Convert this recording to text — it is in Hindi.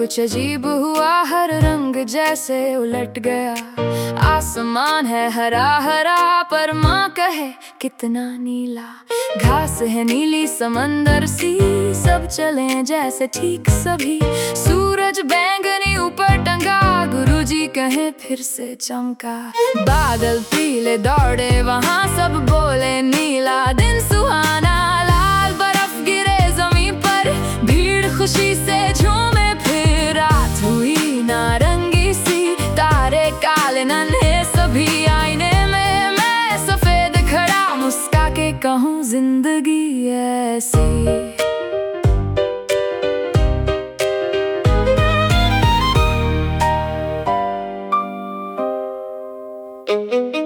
कुछ अजीब हुआ, हर रंग जैसे उलट गया। आसमान है हरा हरा पर माँ कहे कितना नीला। घास है नीली समंदर सी, सब चले जैसे ठीक सभी। सूरज बैंगनी ऊपर टंगा, गुरुजी कहे फिर से चमका। बादल पीले दौड़े वहाँ, सब बोले नीला दिन सुहाना। लाल बर्फ गिरे जमीन पर, भीड़ खुशी से झूमे। फिर रात हुई नारंगी सी, तारे काले नन्हे सभी। आईने में मैं सफेद खड़ा, मुस्का के कहूँ जिंदगी ऐसी।